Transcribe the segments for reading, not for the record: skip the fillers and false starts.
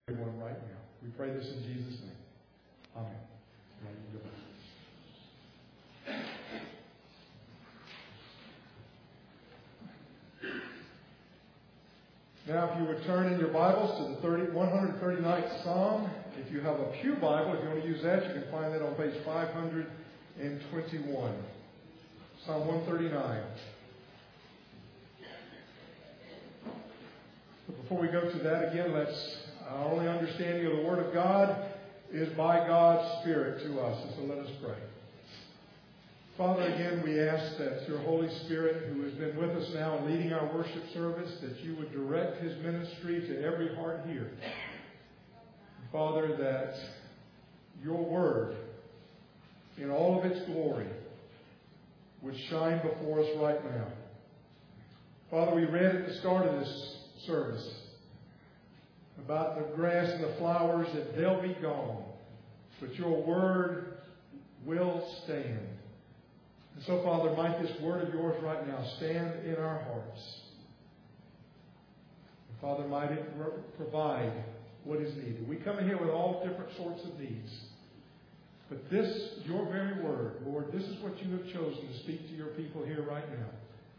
everyone right now. We pray this in Jesus' name. Amen. Now, if you would turn in your Bibles to the 139th Psalm. If you have a pew Bible, if you want to use that, you can find that on page 521. Psalm 139. But before we go to that again, our only understanding of the Word of God is by God's Spirit to us. And so let us pray. Father, again, we ask that your Holy Spirit, who has been with us now and leading our worship service, that you would direct his ministry to every heart here. Father, that your word, in all of its glory, would shine before us right now. Father, we read at the start of this service about the grass and the flowers, that they'll be gone, but your word will stand. And so, Father, might this word of yours right now stand in our hearts. And Father, might it provide what is needed. We come in here with all different sorts of needs. But this, your very word, Lord, this is what you have chosen to speak to your people here right now.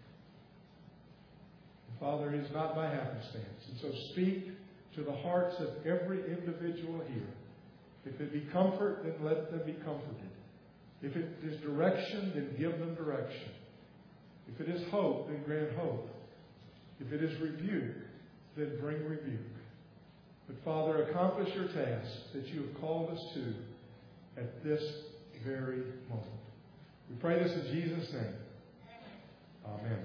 And Father, it is not by happenstance. And so speak to the hearts of every individual here. If it be comfort, then let them be comforted. If it is direction, then give them direction. If it is hope, then grant hope. If it is rebuke, then bring rebuke. But Father, accomplish your task that you have called us to at this very moment. We pray this in Jesus' name. Amen.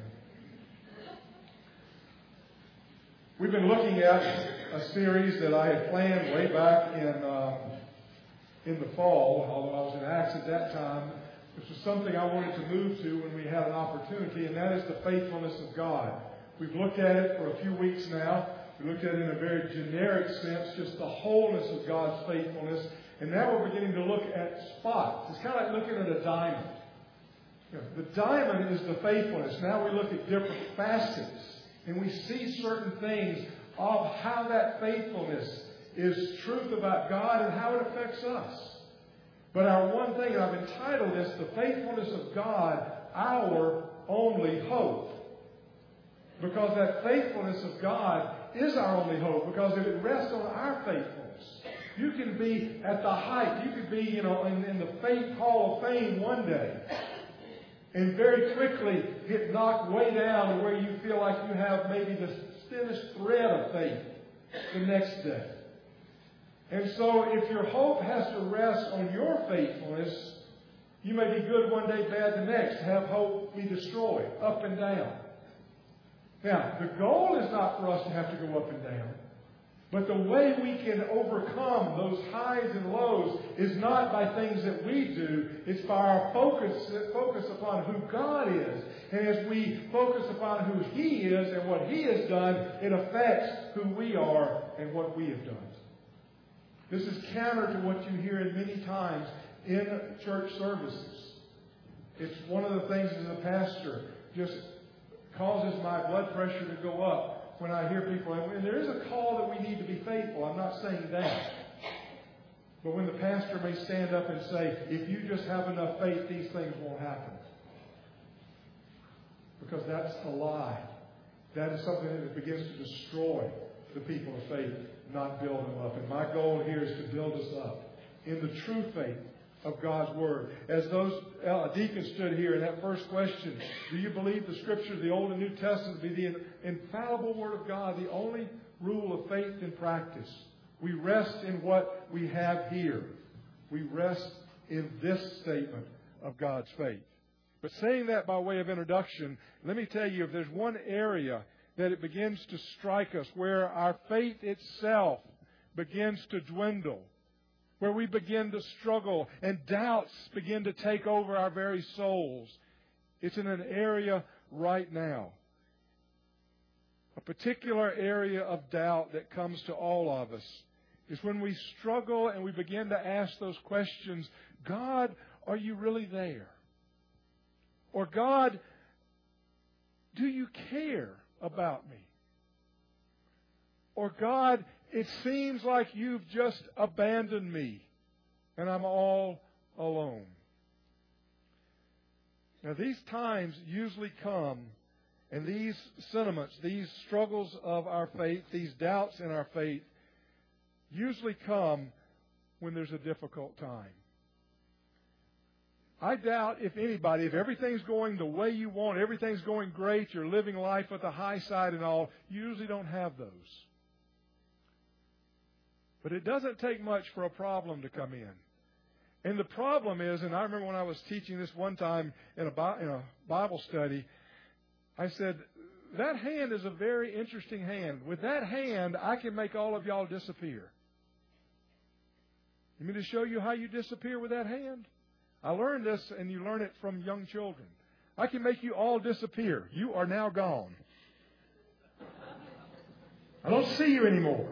We've been looking at a series that I had planned way back in the fall, although I was in Acts at that time. This was something I wanted to move to when we had an opportunity, and that is the faithfulness of God. We've looked at it for a few weeks now. We looked at it in a very generic sense, just the wholeness of God's faithfulness. And now we're beginning to look at spots. It's kind of like looking at a diamond. The diamond is the faithfulness. Now we look at different facets, and we see certain things of how that faithfulness is truth about God and how it affects us. But our one thing, and I've entitled this, The Faithfulness of God, Our Only Hope. Because that faithfulness of God is our only hope, because if it rests on our faithfulness, you can be at the height, you could be, in the faith hall of fame one day, and very quickly get knocked way down to where you feel like you have maybe the thinnest thread of faith the next day. And so if your hope has to rest on your faithfulness, you may be good one day, bad the next. Have hope be destroyed, up and down. Now, the goal is not for us to have to go up and down. But the way we can overcome those highs and lows is not by things that we do. It's by our focus upon who God is. And as we focus upon who He is and what He has done, it affects who we are and what we have done. This is counter to what you hear many times in church services. It's one of the things as a pastor just causes my blood pressure to go up when I hear people. And there is a call that we need to be faithful. I'm not saying that. But when the pastor may stand up and say, if you just have enough faith, these things won't happen. Because that's a lie. That is something that begins to destroy the people of faith, not build them up. And my goal here is to build us up in the true faith of God's Word. As those deacons stood here in that first question, do you believe the Scripture, the Old and New Testament, to be the infallible Word of God, the only rule of faith and practice? We rest in what we have here. We rest in this statement of God's faith. But saying that by way of introduction, let me tell you, if there's one area that it begins to strike us, where our faith itself begins to dwindle, where we begin to struggle and doubts begin to take over our very souls, it's in an area right now. A particular area of doubt that comes to all of us is when we struggle and we begin to ask those questions, God, are you really there? Or God, do you care about me? Or God, It seems like you've just abandoned me and I'm all alone. Now, these times usually come, and these sentiments, these struggles of our faith, these doubts in our faith, usually come when there's a difficult time. I doubt if anybody, if everything's going the way you want, everything's going great, you're living life at the high side and all, you usually don't have those. But it doesn't take much for a problem to come in. And the problem is, and I remember when I was teaching this one time in a Bible study, I said, that hand is a very interesting hand. With that hand, I can make all of y'all disappear. You mean to show you how you disappear with that hand? I learned this, and you learn it from young children. I can make you all disappear. You are now gone. I don't see you anymore.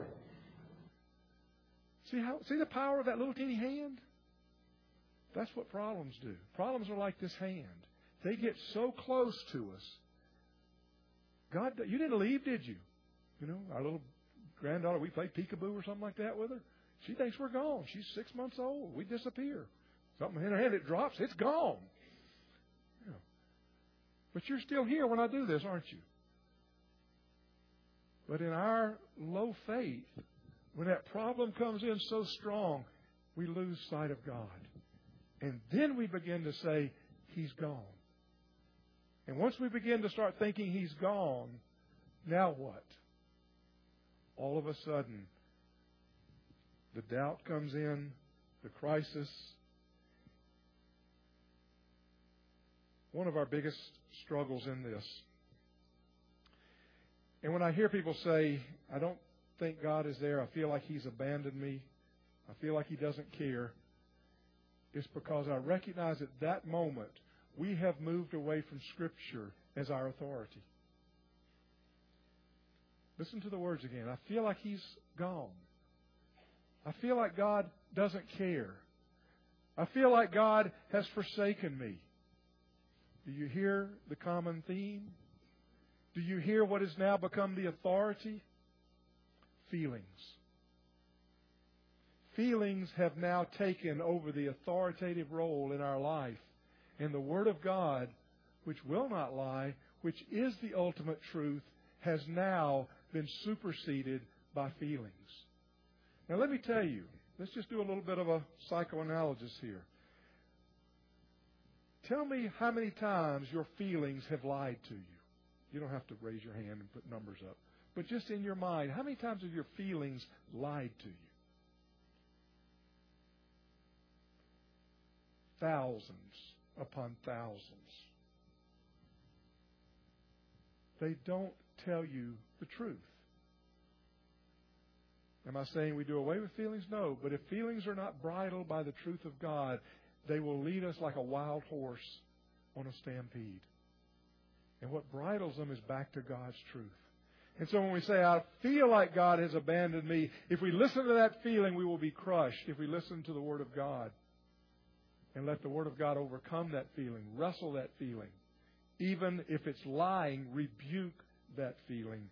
See the power of that little teeny hand? That's what problems do. Problems are like this hand. They get so close to us. God, you didn't leave, did you? You know, our little granddaughter, we played peekaboo or something like that with her. She thinks we're gone. She's 6 months old. We disappear. Something in her hand, it drops. It's gone. Yeah. But you're still here when I do this, aren't you? But in our low faith, when that problem comes in so strong, we lose sight of God. And then we begin to say, He's gone. And once we begin to start thinking He's gone, now what? All of a sudden, the doubt comes in, the crisis. One of our biggest struggles in this. And when I hear people say, I don't think God is there, I feel like He's abandoned me, I feel like He doesn't care, it's because I recognize at that moment we have moved away from Scripture as our authority. Listen to the words again. I feel like He's gone. I feel like God doesn't care. I feel like God has forsaken me. Do you hear the common theme? Do you hear what has now become the authority? Feelings. Feelings have now taken over the authoritative role in our life. And the Word of God, which will not lie, which is the ultimate truth, has now been superseded by feelings. Now let me tell you, let's just do a little bit of a psychoanalysis here. Tell me how many times your feelings have lied to you. You don't have to raise your hand and put numbers up. But just in your mind, how many times have your feelings lied to you? Thousands upon thousands. They don't tell you the truth. Am I saying we do away with feelings? No. But if feelings are not bridled by the truth of God, they will lead us like a wild horse on a stampede. And what bridles them is back to God's truth. And so when we say, I feel like God has abandoned me, if we listen to that feeling, we will be crushed. If we listen to the Word of God and let the Word of God overcome that feeling, wrestle that feeling, even if it's lying, rebuke that feeling,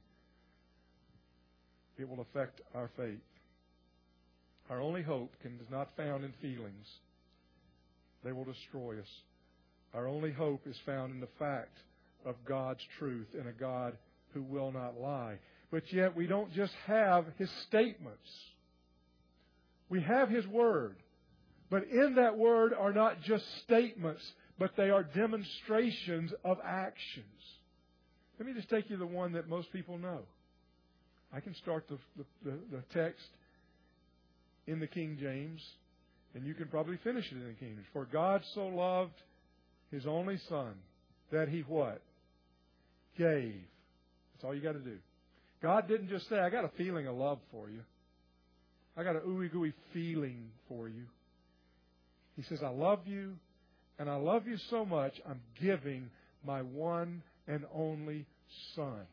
it will affect our faith. Our only hope is not found in feelings. They will destroy us. Our only hope is found in the fact of God's truth and a God who will not lie. But yet we don't just have His statements. We have His Word. But in that Word are not just statements, but they are demonstrations of actions. Let me just take you to the one that most people know. I can start the text in the King James, and you can probably finish it in the King James. For God so loved His only Son, that He what? Gave. That's all you got to do. God didn't just say, I got a feeling of love for you. I got an ooey-gooey feeling for you. He says, I love you, and I love you so much, I'm giving my one and only Son.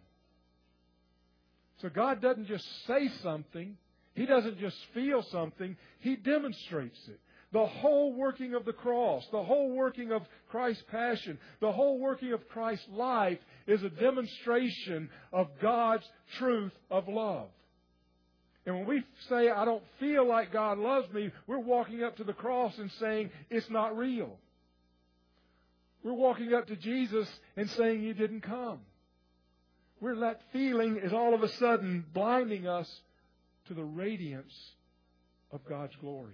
So God doesn't just say something. He doesn't just feel something. He demonstrates it. The whole working of the cross, the whole working of Christ's passion, the whole working of Christ's life is a demonstration of God's truth of love. And when we say, I don't feel like God loves me, we're walking up to the cross and saying, it's not real. We're walking up to Jesus and saying, you didn't come. That feeling is all of a sudden blinding us to the radiance of God's glory.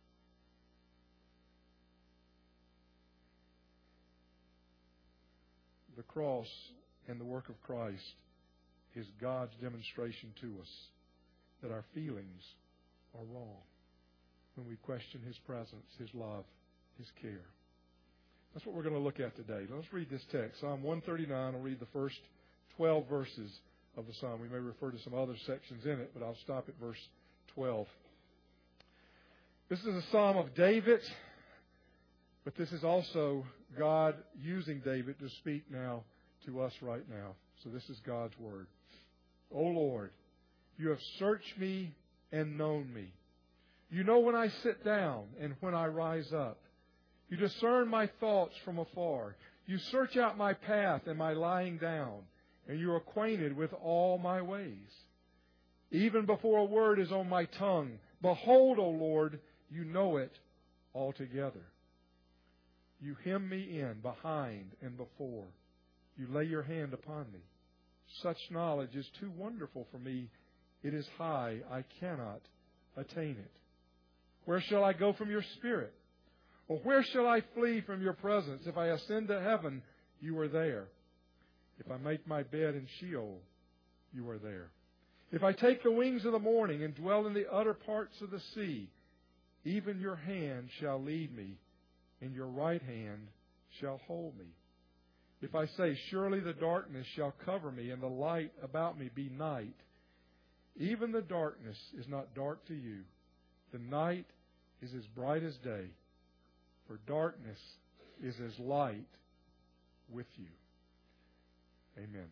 The cross and the work of Christ is God's demonstration to us that our feelings are wrong when we question His presence, His love, His care. That's what we're going to look at today. Let's read this text. Psalm 139, I'll read the first 12 verses of the psalm. We may refer to some other sections in it, but I'll stop at verse 12. This is a psalm of David, but this is also God using David to speak now to us right now. So this is God's word. O Lord, you have searched me and known me. You know when I sit down and when I rise up. You discern my thoughts from afar. You search out my path and my lying down, and you are acquainted with all my ways. Even before a word is on my tongue, behold, O Lord, you know it altogether. You hem me in behind and before. You lay your hand upon me. Such knowledge is too wonderful for me. It is high. I cannot attain it. Where shall I go from your spirit? Or where shall I flee from your presence? If I ascend to heaven, you are there. If I make my bed in Sheol, you are there. If I take the wings of the morning and dwell in the utter parts of the sea, even your hand shall lead me, and your right hand shall hold me. If I say, surely the darkness shall cover me, and the light about me be night, even the darkness is not dark to you. The night is as bright as day, for darkness is as light with you. Amen.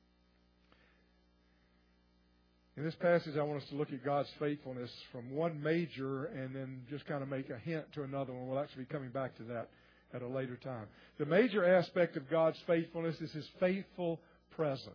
In this passage, I want us to look at God's faithfulness from one major and then just kind of make a hint to another one. We'll actually be coming back to that at a later time. The major aspect of God's faithfulness is His faithful presence.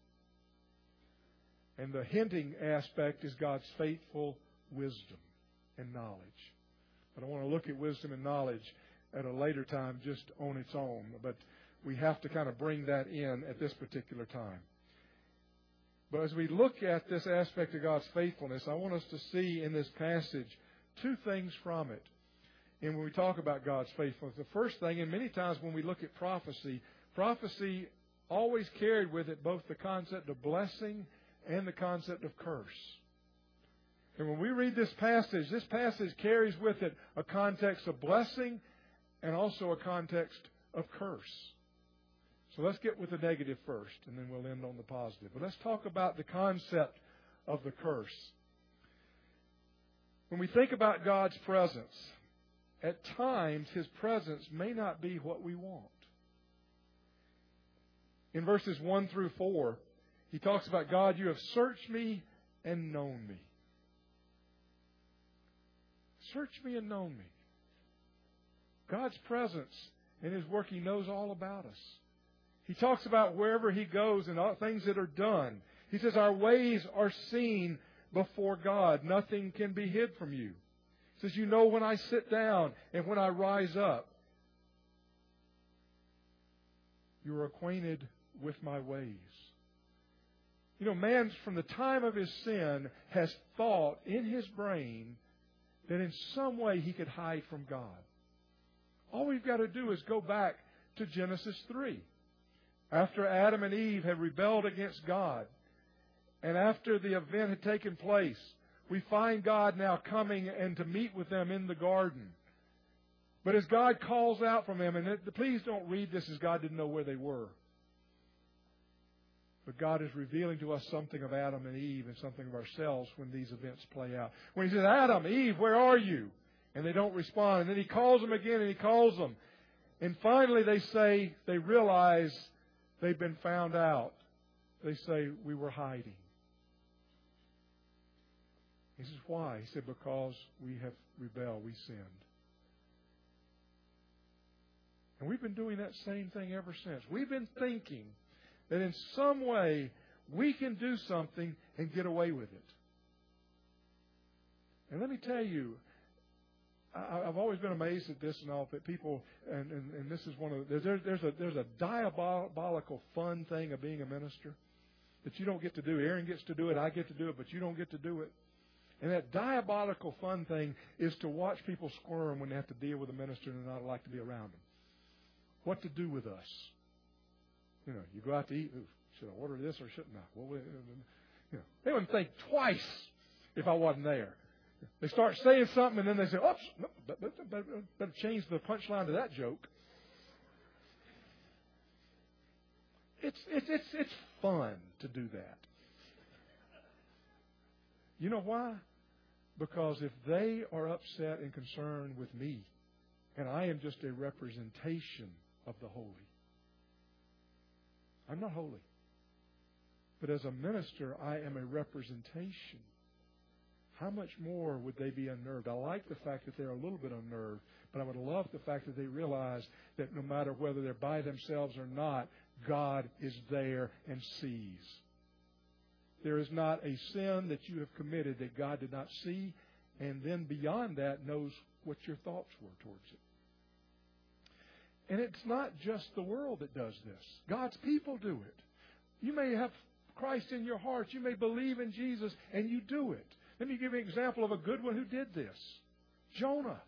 And the hinting aspect is God's faithful wisdom and knowledge. But I want to look at wisdom and knowledge at a later time just on its own. But we have to kind of bring that in at this particular time. But as we look at this aspect of God's faithfulness, I want us to see in this passage two things from it. And when we talk about God's faithfulness, the first thing, and many times when we look at prophecy, prophecy always carried with it both the concept of blessing and the concept of curse. And when we read this passage carries with it a context of blessing and also a context of curse. So let's get with the negative first, and then we'll end on the positive. But let's talk about the concept of the curse. When we think about God's presence, at times His presence may not be what we want. In verses 1 through 4, He talks about, God, you have searched me and known me. Search me and known me. God's presence in His work, He knows all about us. He talks about wherever He goes and all things that are done. He says our ways are seen before God. Nothing can be hid from you. He says, you know when I sit down and when I rise up. You are acquainted with my ways. You know, man from the time of his sin has thought in his brain that in some way he could hide from God. All we've got to do is go back to Genesis 3. After Adam and Eve had rebelled against God, and after the event had taken place, we find God now coming and to meet with them in the garden. But as God calls out from them, and please don't read this as God didn't know where they were. But God is revealing to us something of Adam and Eve and something of ourselves when these events play out. When He says, Adam, Eve, where are you? And they don't respond. And then He calls them again and He calls them. And finally they realize they've been found out. They say, we were hiding. He says, why? He said, because we have rebelled, we sinned. And we've been doing that same thing ever since. We've been thinking that in some way we can do something and get away with it. And let me tell you, I've always been amazed at this and all, that people, and this is one of the, there's a diabolical fun thing of being a minister that you don't get to do. Aaron gets to do it, I get to do it, but you don't get to do it. And that diabolical fun thing is to watch people squirm when they have to deal with a minister and not like to be around them. What to do with us? You know, you go out to eat. Ooh, should I order this or shouldn't I? Well, you know, they wouldn't think twice if I wasn't there. They start saying something and then they say, "Oops, no, better change the punchline to that joke." It's fun to do that. You know why? Because if they are upset and concerned with me, and I am just a representation of the holy, I'm not holy. But as a minister, I am a representation. How much more would they be unnerved? I like the fact that they're a little bit unnerved, but I would love the fact that they realize that no matter whether they're by themselves or not, God is there and sees. There is not a sin that you have committed that God did not see, and then beyond that knows what your thoughts were towards it. And it's not just the world that does this. God's people do it. You may have Christ in your heart. You may believe in Jesus, and you do it. Let me give you an example of a good one who did this. Jonah.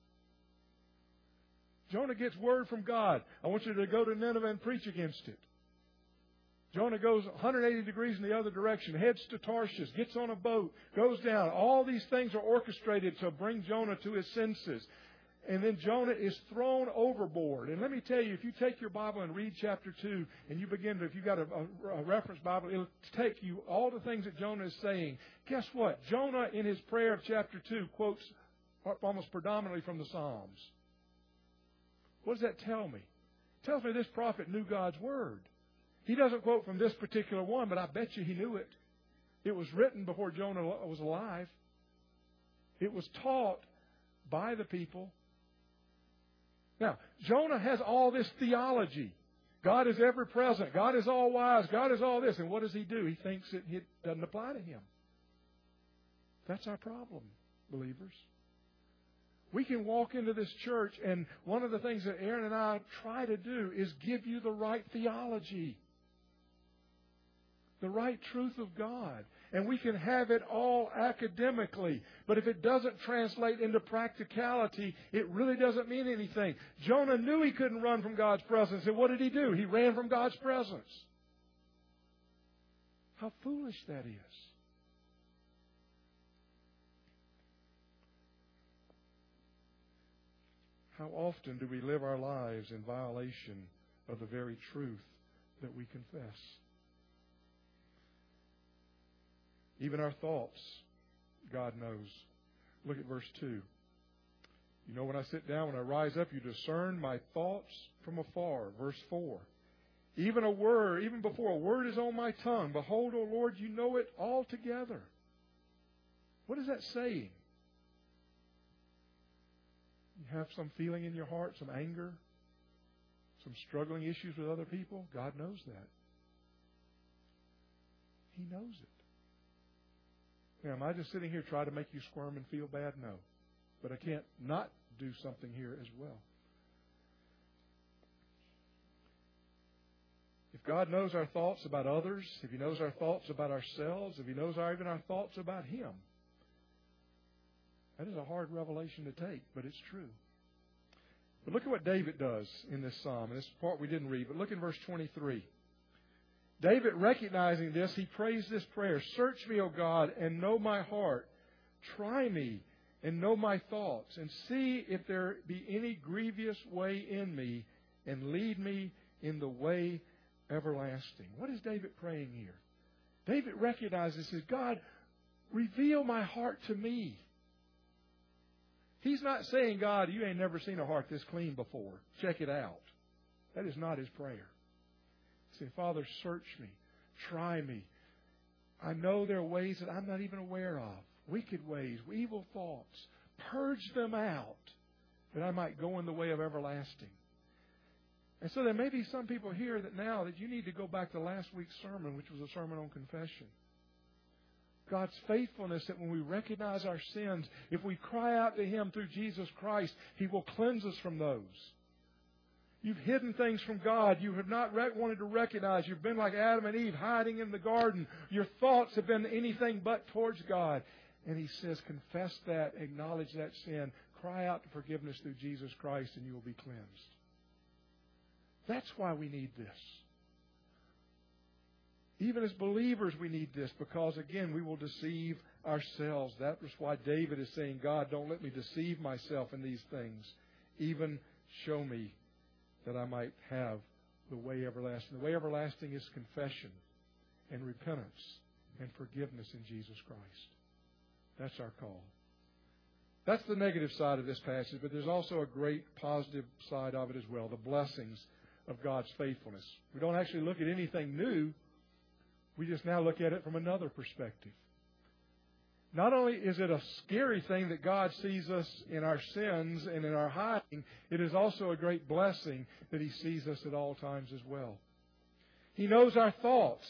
Jonah gets word from God. I want you to go to Nineveh and preach against it. Jonah goes 180 degrees in the other direction, heads to Tarshish, gets on a boat, goes down. All these things are orchestrated to bring Jonah to his senses. And then Jonah is thrown overboard. And let me tell you, if you take your Bible and read chapter 2, and you begin to, if you've got a reference Bible, it'll take you all the things that Jonah is saying. Guess what? Jonah, in his prayer of chapter 2, quotes almost predominantly from the Psalms. What does that tell me? It tells me this prophet knew God's Word. He doesn't quote from this particular one, but I bet you he knew it. It was written before Jonah was alive. It was taught by the people. Now, Jonah has all this theology. God is ever present. God is all wise. God is all this. And what does he do? He thinks it doesn't apply to him. That's our problem, believers. We can walk into this church, and one of the things that Aaron and I try to do is give you the right theology, the right truth of God. And we can have it all academically. But if it doesn't translate into practicality, it really doesn't mean anything. Jonah knew he couldn't run from God's presence. And what did he do? He ran from God's presence. How foolish that is. How often do we live our lives in violation of the very truth that we confess? Even our thoughts, God knows. Look at verse 2. You know, when I sit down, when I rise up, you discern my thoughts from afar. Verse 4. Even before a word is on my tongue, behold, O Lord, you know it altogether. What is that saying? You have some feeling in your heart, some anger, some struggling issues with other people? God knows that. He knows it. Now, am I just sitting here trying to make you squirm and feel bad? No. But I can't not do something here as well. If God knows our thoughts about others, if He knows our thoughts about ourselves, if He knows even our thoughts about Him, that is a hard revelation to take, but it's true. But look at what David does in this psalm. And this part we didn't read, but look in verse 23. David, recognizing this, he prays this prayer. Search me, O God, and know my heart. Try me and know my thoughts, and see if there be any grievous way in me, and lead me in the way everlasting. What is David praying here? David recognizes, says, God, reveal my heart to me. He's not saying, God, you ain't never seen a heart this clean before. Check it out. That is not his prayer. Say, Father, search me. Try me. I know there are ways that I'm not even aware of. Wicked ways, evil thoughts. Purge them out that I might go in the way of everlasting. And so there may be some people here that now that you need to go back to last week's sermon, which was a sermon on confession. God's faithfulness that when we recognize our sins, if we cry out to Him through Jesus Christ, He will cleanse us from those. You've hidden things from God. You have not wanted to recognize. You've been like Adam and Eve, hiding in the garden. Your thoughts have been anything but towards God. And He says, confess that, acknowledge that sin, cry out to forgiveness through Jesus Christ, and you will be cleansed. That's why we need this. Even as believers, we need this because, again, we will deceive ourselves. That was why David is saying, God, don't let me deceive myself in these things. Even show me that I might have the way everlasting. The way everlasting is confession and repentance and forgiveness in Jesus Christ. That's our call. That's the negative side of this passage, but there's also a great positive side of it as well, the blessings of God's faithfulness. We don't actually look at anything new. We just now look at it from another perspective. Not only is it a scary thing that God sees us in our sins and in our hiding, it is also a great blessing that He sees us at all times as well. He knows our thoughts.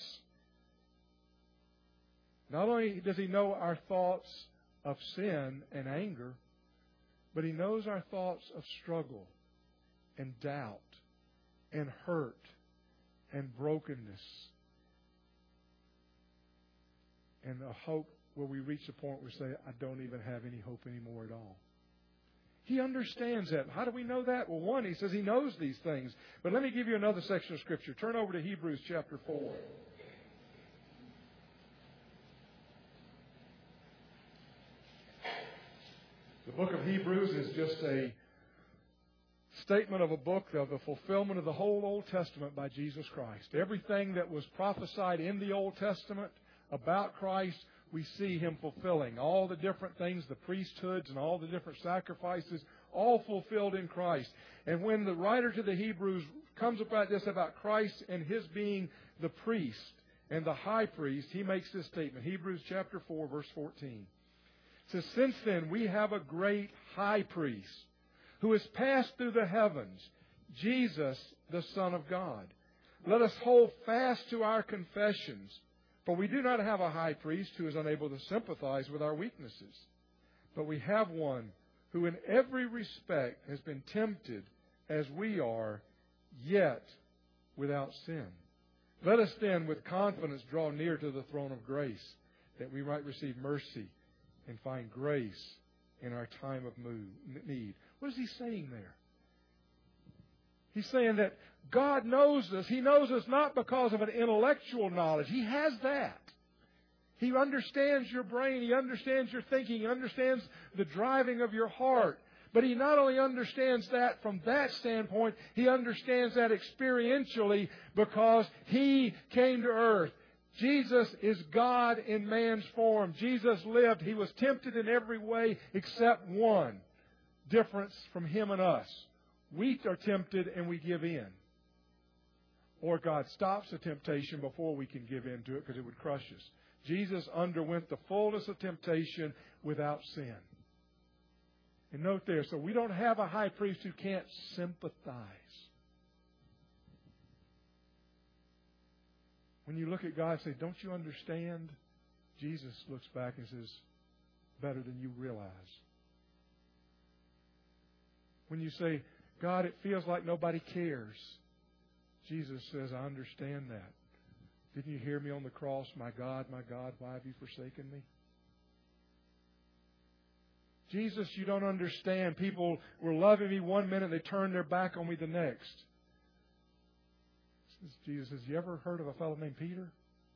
Not only does He know our thoughts of sin and anger, but He knows our thoughts of struggle and doubt and hurt and brokenness and a hope where we reach a point where we say, I don't even have any hope anymore at all. He understands that. How do we know that? Well, one, He says He knows these things. But let me give you another section of Scripture. Turn over to Hebrews chapter 4. The book of Hebrews is just a statement of a book of the fulfillment of the whole Old Testament by Jesus Christ. Everything that was prophesied in the Old Testament about Christ, we see Him fulfilling. All the different things, the priesthoods and all the different sacrifices, all fulfilled in Christ. And when the writer to the Hebrews comes about this, about Christ and His being the priest and the high priest, he makes this statement. Hebrews chapter 4, verse 14. It says, since then we have a great high priest who has passed through the heavens, Jesus, the Son of God. Let us hold fast to our confessions. For we do not have a high priest who is unable to sympathize with our weaknesses, but we have one who in every respect has been tempted as we are, yet without sin. Let us then with confidence draw near to the throne of grace, that we might receive mercy and find grace in our time of need. What is he saying there? He's saying that God knows us. He knows us not because of an intellectual knowledge. He has that. He understands your brain. He understands your thinking. He understands the driving of your heart. But He not only understands that from that standpoint, He understands that experientially because He came to earth. Jesus is God in man's form. Jesus lived. He was tempted in every way except one difference from Him and us. We are tempted and we give in. Or God stops the temptation before we can give in to it because it would crush us. Jesus underwent the fullness of temptation without sin. And note there, so we don't have a high priest who can't sympathize. When you look at God and say, don't you understand? Jesus looks back and says, better than you realize. When you say, God, it feels like nobody cares. Jesus says, I understand that. Didn't you hear me on the cross? My God, why have you forsaken me? Jesus, you don't understand. People were loving me one minute, they turned their back on me the next. Jesus says, you ever heard of a fellow named Peter?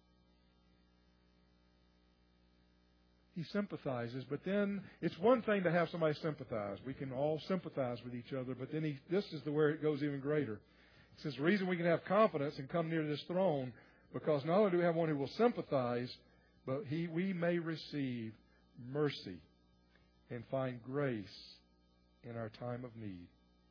He sympathizes, but then it's one thing to have somebody sympathize. We can all sympathize with each other, but then this is where it goes even greater. It says the reason we can have confidence and come near this throne, because not only do we have one who will sympathize, but we may receive mercy and find grace in our time of need.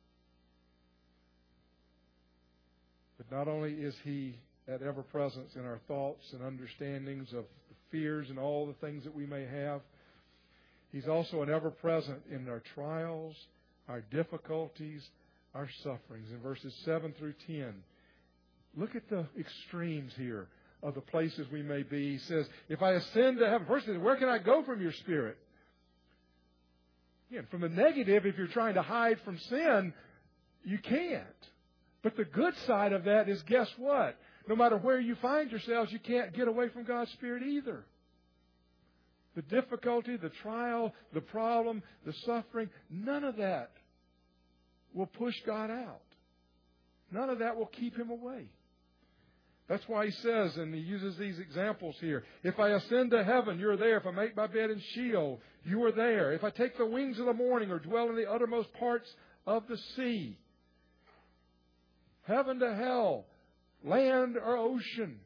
But not only is He at ever presence in our thoughts and understandings of the fears and all the things that we may have, He's also an ever present in our trials, our difficulties, our sufferings. In verses 7 through 10, look at the extremes here. of the places we may be. He says, if I ascend to heaven, first, where can I go from your Spirit? Again, from the negative, if you're trying to hide from sin, you can't. But the good side of that is, guess what? No matter where you find yourselves, you can't get away from God's Spirit either. The difficulty, the trial, the problem, the suffering, none of that will push God out. None of that will keep Him away. That's why He says, and He uses these examples here, if I ascend to heaven, you're there. If I make my bed in Sheol, you are there. If I take the wings of the morning or dwell in the uttermost parts of the sea, heaven to hell, land or ocean,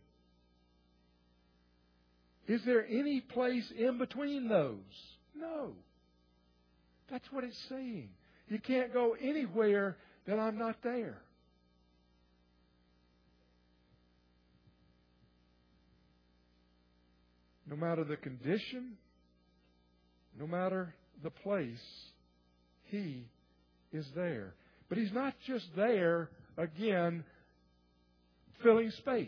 is there any place in between those? No. That's what it's saying. You can't go anywhere that I'm not there. No matter the condition, no matter the place, He is there. But He's not just there, again, filling space.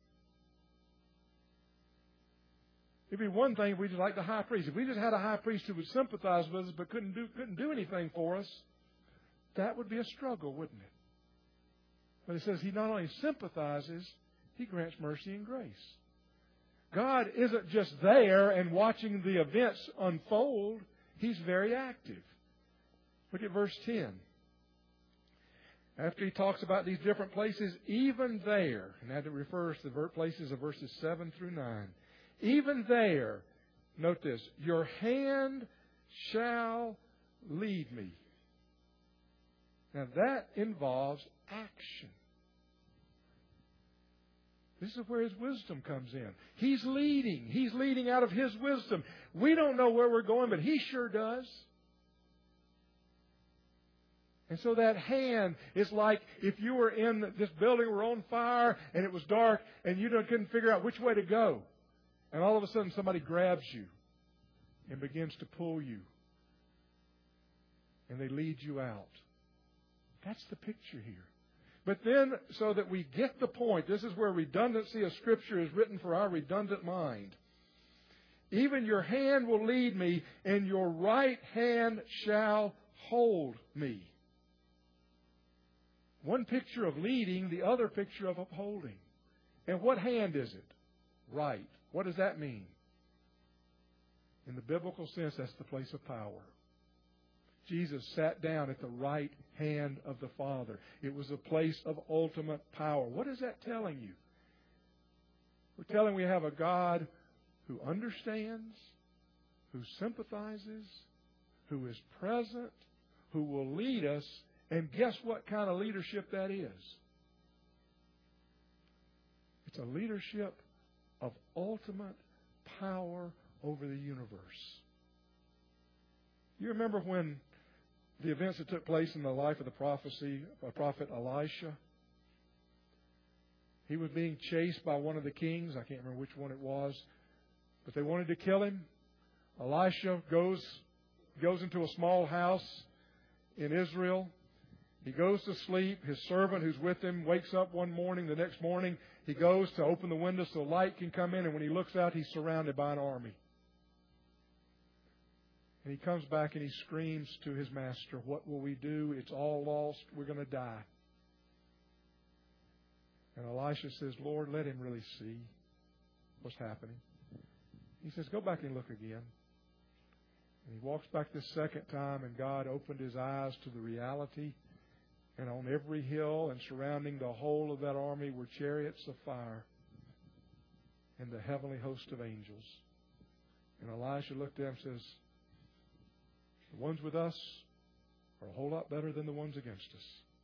It'd be one thing if we just like the high priest. If we just had a high priest who would sympathize with us but couldn't do anything for us, that would be a struggle, wouldn't it? But it says He not only sympathizes, He grants mercy and grace. God isn't just there and watching the events unfold. He's very active. Look at verse 10. After He talks about these different places, even there, and that refers to the places of verses 7 through 9. Even there, note this, your hand shall lead me. Now that involves action. This is where His wisdom comes in. He's leading. He's leading out of His wisdom. We don't know where we're going, but He sure does. And so that hand is like if you were in this building, were on fire, and it was dark, and you couldn't figure out which way to go. And all of a sudden somebody grabs you and begins to pull you. And they lead you out. That's the picture here. But then, so that we get the point, this is where redundancy of Scripture is written for our redundant mind. Even your hand will lead me, and your right hand shall hold me. One picture of leading, the other picture of upholding. And what hand is it? Right. What does that mean? In the biblical sense, that's the place of power. Jesus sat down at the right hand of the Father. It was a place of ultimate power. What is that telling you? We're telling we have a God who understands, who sympathizes, who is present, who will lead us. And guess what kind of leadership that is? It's a leadership of ultimate power over the universe. You remember when the events that took place in the life of the prophet Elisha? He was being chased by one of the kings. I can't remember which one it was. But they wanted to kill him. Elisha goes into a small house in Israel. He goes to sleep. His servant who's with him wakes up one morning. The next morning, he goes to open the window so light can come in. And when he looks out, he's surrounded by an army. And he comes back and he screams to his master, "What will we do? It's all lost. We're going to die." And Elisha says, "Lord, let him really see what's happening." He says, "Go back and look again." And he walks back the second time, and God opened his eyes to the reality. And on every hill and surrounding the whole of that army were chariots of fire and the heavenly host of angels. And Elisha looked at him and says, "The ones with us are a whole lot better than the ones against us."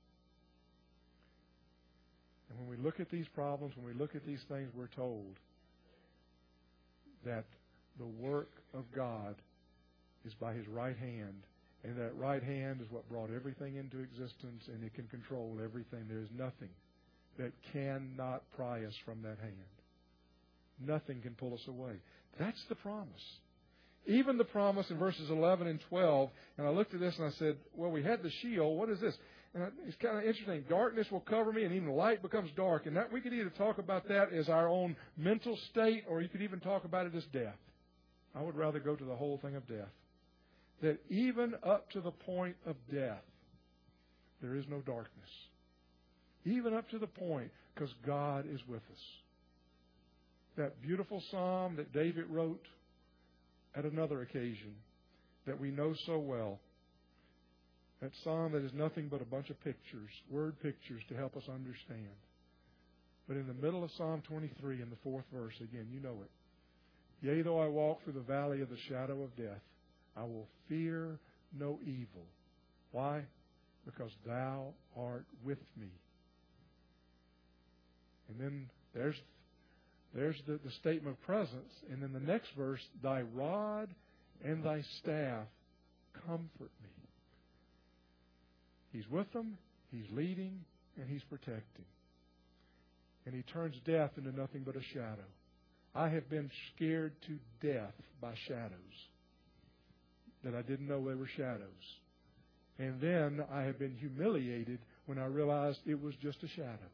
And when we look at these problems, when we look at these things, we're told that the work of God is by His right hand. And that right hand is what brought everything into existence, and it can control everything. There is nothing that cannot pry us from that hand. Nothing can pull us away. That's the promise. Even the promise in verses 11 and 12, and I looked at this and I said, well, we had the Sheol. What is this? And it's kind of interesting. Darkness will cover me, and even light becomes dark. And that we could either talk about that as our own mental state, or you could even talk about it as death. I would rather go to the whole thing of death. That even up to the point of death, there is no darkness. Even up to the point, because God is with us. That beautiful psalm that David wrote at another occasion that we know so well. That psalm that is nothing but a bunch of pictures, word pictures to help us understand. But in the middle of Psalm 23, in the 4th verse, again, you know it. Yea, though I walk through the valley of the shadow of death, I will fear no evil. Why? Because thou art with me. And then there's the statement of presence. And then the next verse, thy rod and thy staff comfort me. He's with them, He's leading, and He's protecting. And He turns death into nothing but a shadow. I have been scared to death by shadows that I didn't know they were shadows. And then I have been humiliated when I realized it was just a shadow.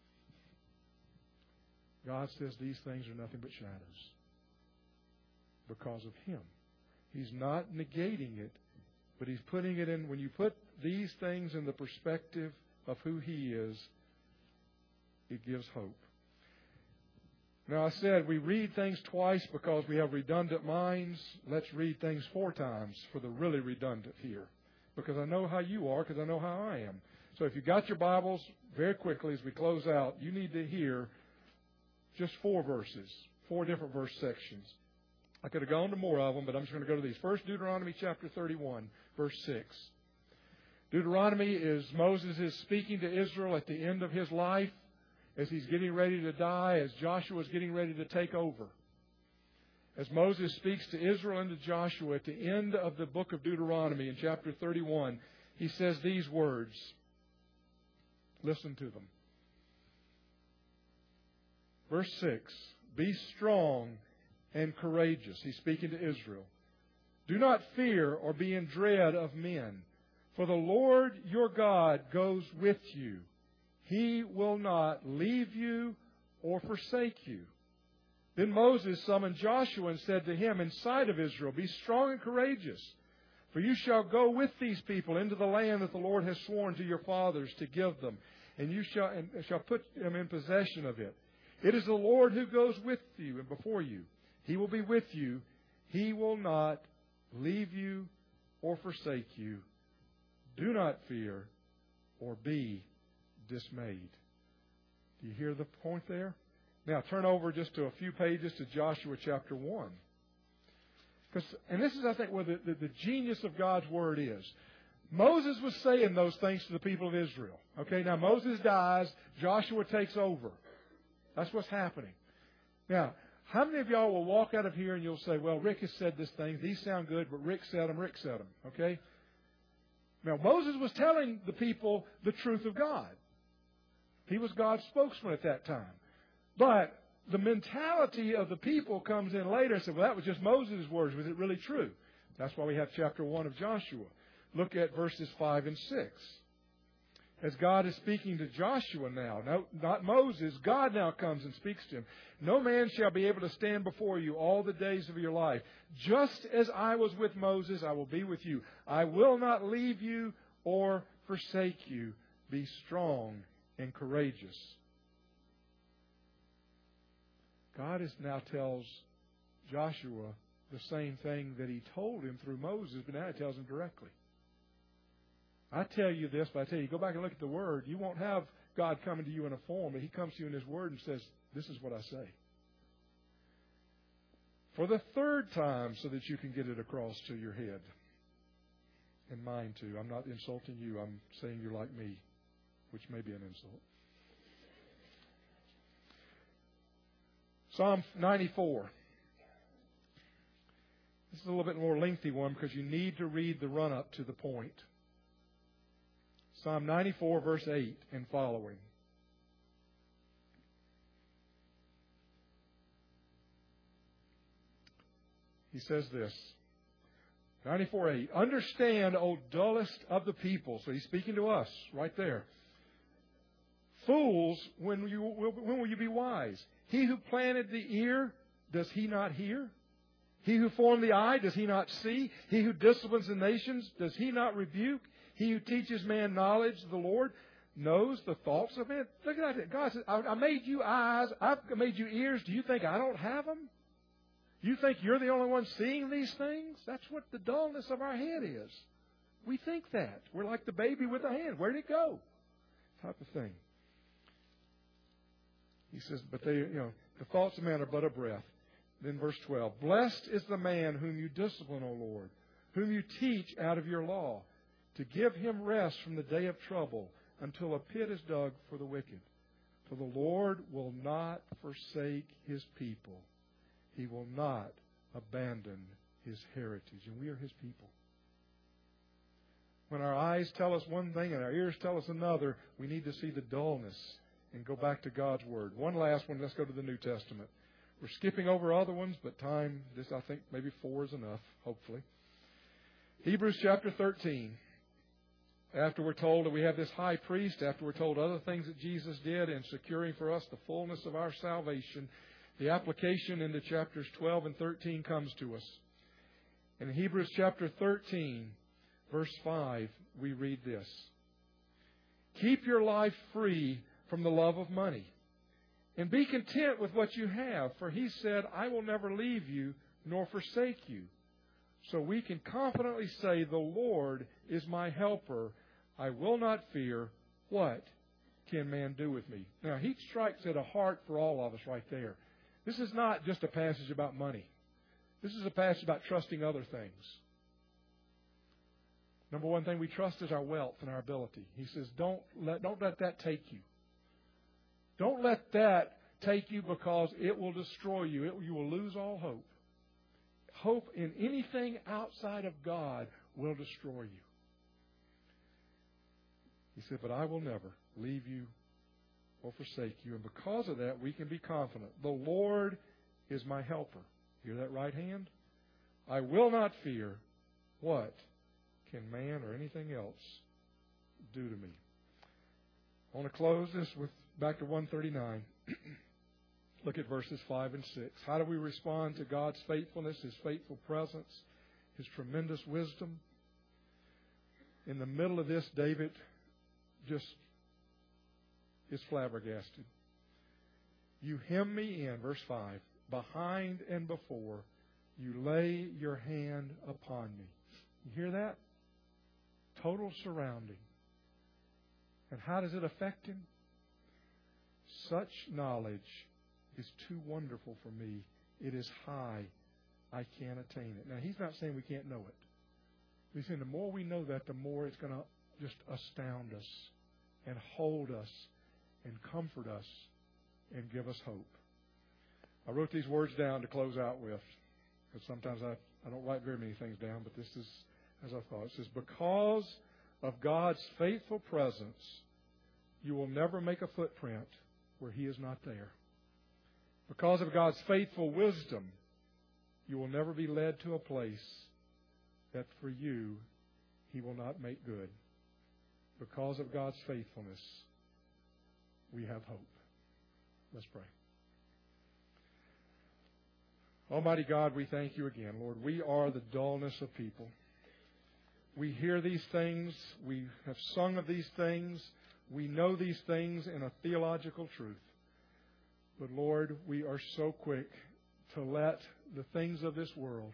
God says these things are nothing but shadows because of Him. He's not negating it, but He's putting it in. When you put these things in the perspective of who He is, it gives hope. Now, I said we read things twice because we have redundant minds. Let's read things 4 times for the really redundant here. Because I know how you are, because I know how I am. So if you got your Bibles, very quickly as we close out, you need to hear just 4 verses, 4 different verse sections. I could have gone to more of them, but I'm just going to go to these. First, Deuteronomy chapter 31, verse 6. Deuteronomy is Moses is speaking to Israel at the end of his life, as he's getting ready to die, as Joshua is getting ready to take over. As Moses speaks to Israel and to Joshua at the end of the book of Deuteronomy in chapter 31, he says these words. Listen to them. Verse 6, be strong and courageous. He's speaking to Israel. Do not fear or be in dread of men, for the Lord your God goes with you. He will not leave you or forsake you. Then Moses summoned Joshua and said to him in sight of Israel, be strong and courageous, for you shall go with these people into the land that the Lord has sworn to your fathers to give them, and you shall put them in possession of it. It is the Lord who goes with you and before you. He will be with you. He will not leave you or forsake you. Do not fear or be dismayed. Do you hear the point there? Now turn over just to a few pages to Joshua chapter 1. And this is, I think, where the genius of God's Word is. Moses was saying those things to the people of Israel. Okay, now Moses dies, Joshua takes over. That's what's happening. Now, how many of y'all will walk out of here and you'll say, well, Rick has said this thing, these sound good, but Rick said them, okay? Now, Moses was telling the people the truth of God. He was God's spokesman at that time. But the mentality of the people comes in later and says, well, that was just Moses' words. Was it really true? That's why we have chapter 1 of Joshua. Look at verses 5 and 6. As God is speaking to Joshua now, no, not Moses, God now comes and speaks to him. No man shall be able to stand before you all the days of your life. Just as I was with Moses, I will be with you. I will not leave you or forsake you. Be strong and courageous. God now tells Joshua the same thing that He told him through Moses, but now He tells him directly. I tell you this, but I tell you, go back and look at the Word. You won't have God coming to you in a form, but He comes to you in His Word and says, this is what I say. For the 3rd time, so that you can get it across to your head. And mine too. I'm not insulting you. I'm saying you're like me, which may be an insult. Psalm 94. This is a little bit more lengthy one because you need to read the run-up to the point. Psalm 94, verse 8 and following. He says this, 94:8. Understand, O dullest of the people. So he's speaking to us right there. Fools, when will you be wise? He who planted the ear, does he not hear? He who formed the eye, does he not see? He who disciplines the nations, does he not rebuke? He who teaches man knowledge, the Lord, knows the thoughts of man. Look at that. God says, I made you eyes. I've made you ears. Do you think I don't have them? You think you're the only one seeing these things? That's what the dullness of our head is. We think that. We're like the baby with a hand. Where'd it go? Type of thing. He says, but the thoughts of man are but a breath. Then verse 12. Blessed is the man whom you discipline, O Lord, whom you teach out of your law, to give him rest from the day of trouble, until a pit is dug for the wicked. For the Lord will not forsake his people. He will not abandon his heritage. And we are his people. When our eyes tell us one thing and our ears tell us another, we need to see the dullness and go back to God's Word. One last one. Let's go to the New Testament. We're skipping over other ones, but time, I think maybe 4 is enough, hopefully. Hebrews chapter 13. After we're told that we have this high priest, after we're told other things that Jesus did in securing for us the fullness of our salvation, the application into chapters 12 and 13 comes to us. In Hebrews chapter 13, verse 5, we read this. Keep your life free from the love of money, and be content with what you have, for he said, I will never leave you nor forsake you. So we can confidently say, the Lord is my helper. I will not fear. What can man do with me? Now, he strikes at a heart for all of us right there. This is not just a passage about money. This is a passage about trusting other things. Number one thing we trust is our wealth and our ability. He says, don't let that take you. Don't let that take you, because it will destroy you. You will lose all hope. Hope in anything outside of God will destroy you. He said, but I will never leave you or forsake you. And because of that, we can be confident. The Lord is my helper. Hear that right hand? I will not fear. What can man or anything else do to me? I want to close this with back to 139. Look at verses 5 and 6. How do we respond to God's faithfulness, His faithful presence, His tremendous wisdom? In the middle of this, David just is flabbergasted. You hem me in, verse 5, behind and before. You lay your hand upon me. You hear that? Total surrounding. And how does it affect him? Such knowledge is too wonderful for me. It is high. I can't attain it. Now, he's not saying we can't know it. He's saying the more we know that, the more it's going to just astound us and hold us and comfort us and give us hope. I wrote these words down to close out with, because sometimes I don't write very many things down, but this is as I thought. It says, because of God's faithful presence, you will never make a footprint where He is not there. Because of God's faithful wisdom, you will never be led to a place that for you He will not make good. Because of God's faithfulness, we have hope. Let's pray. Almighty God, we thank You again. Lord, we are the dullness of people. We hear these things. We have sung of these things. We know these things in a theological truth. But Lord, we are so quick to let the things of this world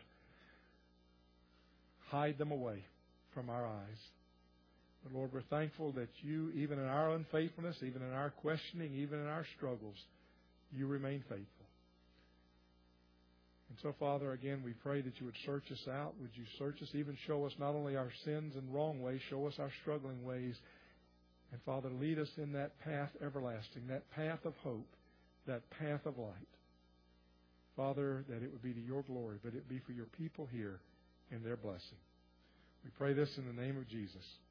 hide them away from our eyes. But Lord, we're thankful that You, even in our unfaithfulness, even in our questioning, even in our struggles, You remain faithful. And so, Father, again, we pray that You would search us out. Would You search us, even show us not only our sins and wrong ways, show us our struggling ways. And, Father, lead us in that path everlasting, that path of hope, that path of light. Father, that it would be to Your glory, but it be for Your people here and their blessing. We pray this in the name of Jesus.